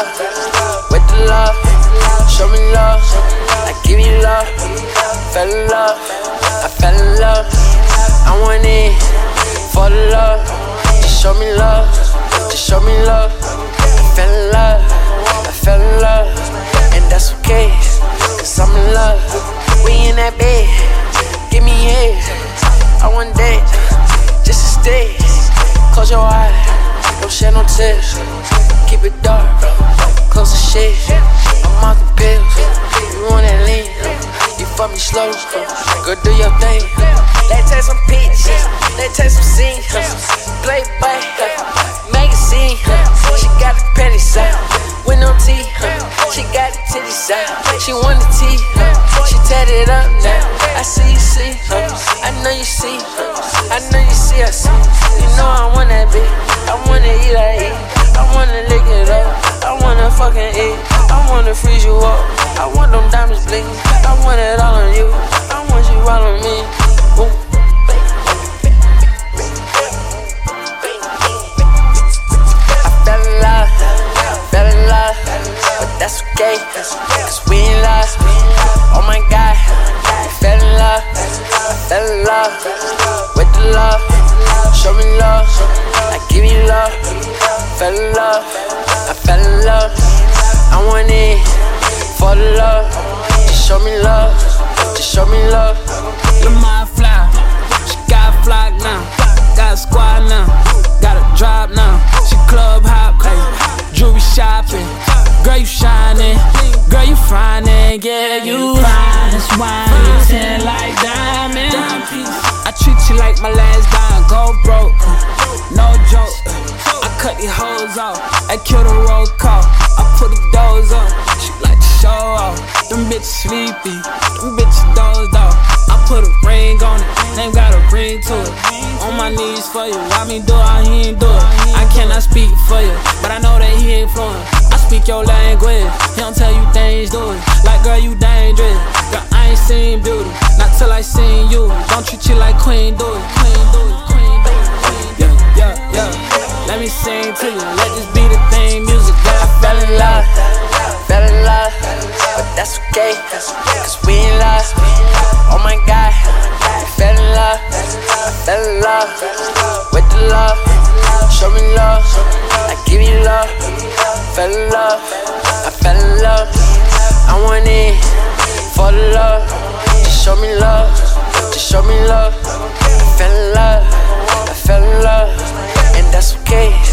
with the love. Show me love, I give you love. Fell in love, I fell in love. I went in for the love. Just show me love, just show me love. I fell in love, I fell in love. And that's okay, cause I'm in love. We in that bed, give me head. I want that, just to stay. Close your eyes, don't shed no tears. Keep it dark, close the shade. I'm off the pills, you want that lean. You fuck me slow, go do your thing. Let's take some pictures, let's take some scenes. Playboy, magazine. She got the petty side, with no tea. She got the titty side, she want the tea. She tatted up now, I see you see. I know you see, I know you see, I see. You know I want that bitch, I wanna eat, I eat. I wanna lick it up, I wanna fucking eat. I wanna freeze you up, I want them diamonds bling. I want it all on you, I want you all on me. Ooh. I fell in love, but that's okay, cause we in love. Oh my God, I fell in love, with the love. Show me love, I give you love. Fell in love, I fell in love. I went in for the love. Just show me love, just show me love. You're my fly, she got a flock now. Got a squad now, got a drop now. She club hop, jewelry shopping. Girl, you shining, girl, you finding. Yeah, you fine as wine, you tan like diamond. I treat you like my last dime, go broke, no joke. I cut these hoes off, I kill the roll call. I put the doors on, she like to show off. Them bitches sleepy, them bitches dozed off. I put a ring on it, name got a ring to it. On my knees for you, why me do it, he ain't do it. I cannot speak for you, but I know that he ain't fluent. I speak your language, he don't tell you things, do it. Like girl, you dangerous, girl, I ain't seen beauty, not till I seen you. Don't treat you like queen, do it, queen, do it, queen, do it, queen, do it. Yeah, yeah, yeah. Let me sing to you, let this be the theme music. Girl, I fell in love, but that's okay, cause we in love. Oh my God, I fell in love, with the love. Show me love, I give you love. Fell in love, I fell in love. I went in for the love. Just show me love, just show me love. I fell in love, and that's okay.